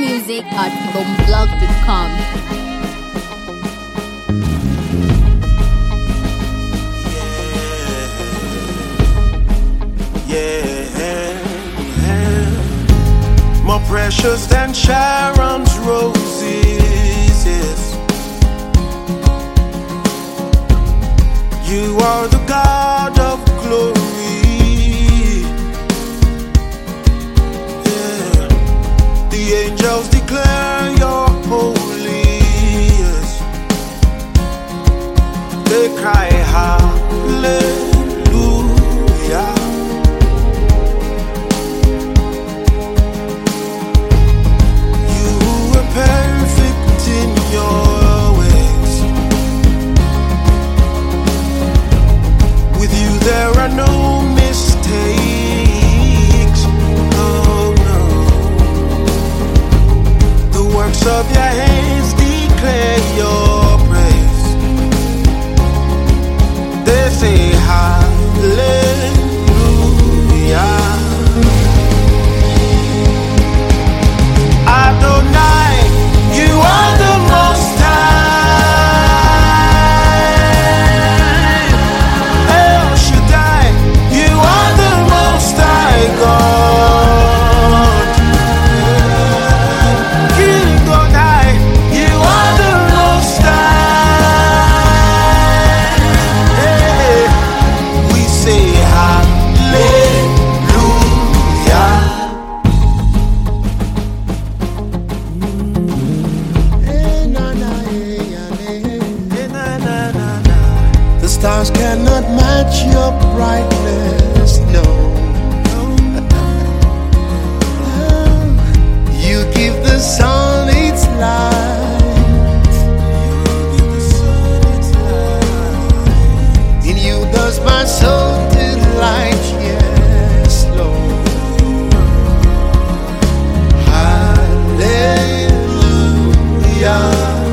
music@blog.com. More precious than Sharon's roses, yes. You are the God of glory, yeah. The angels declare you're holy, yes. They cry hallelujah. Perfect in your ways. With you there are no mistakes. Oh no. The works of your hands declare your praise. They say hallelujah. Adonai, you are the most high. El Shaddai, you are the most high God. King Godai, you are the most high. Hey, we say hallelujah. The stars cannot match your brightness, no. You give the sun its light. In you does my soul delight, yes, Lord. Hallelujah.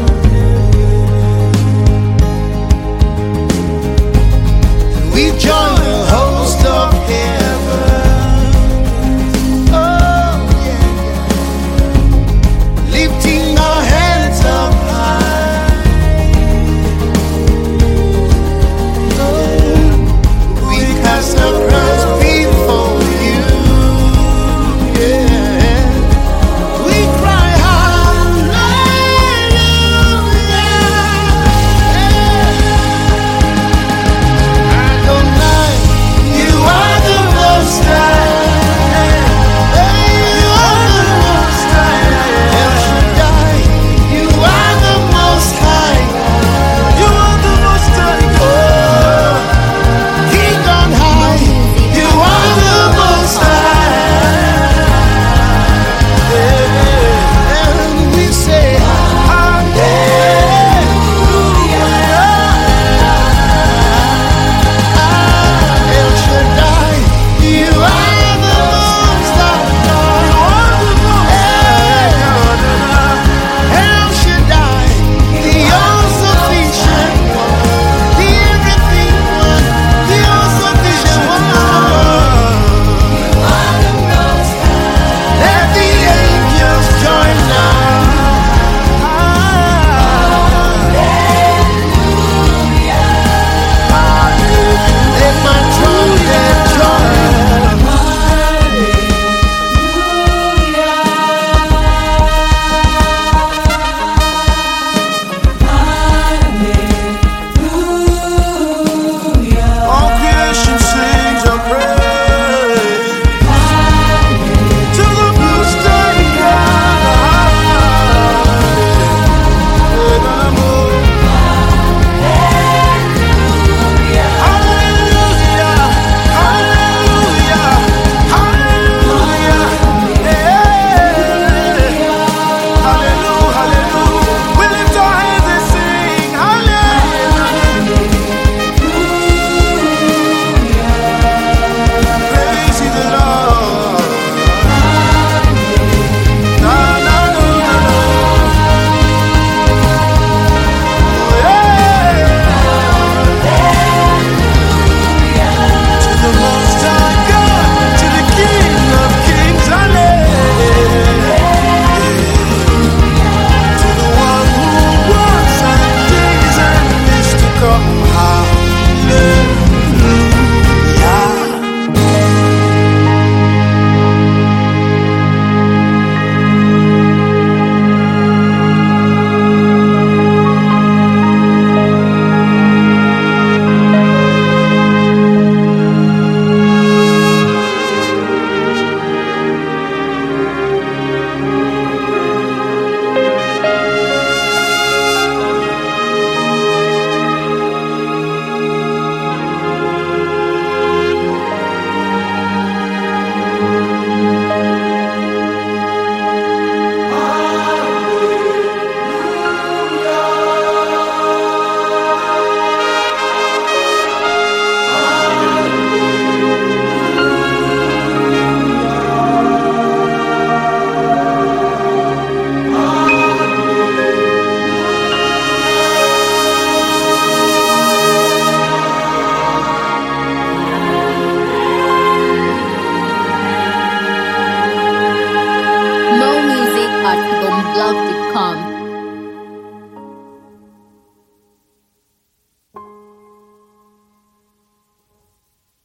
We join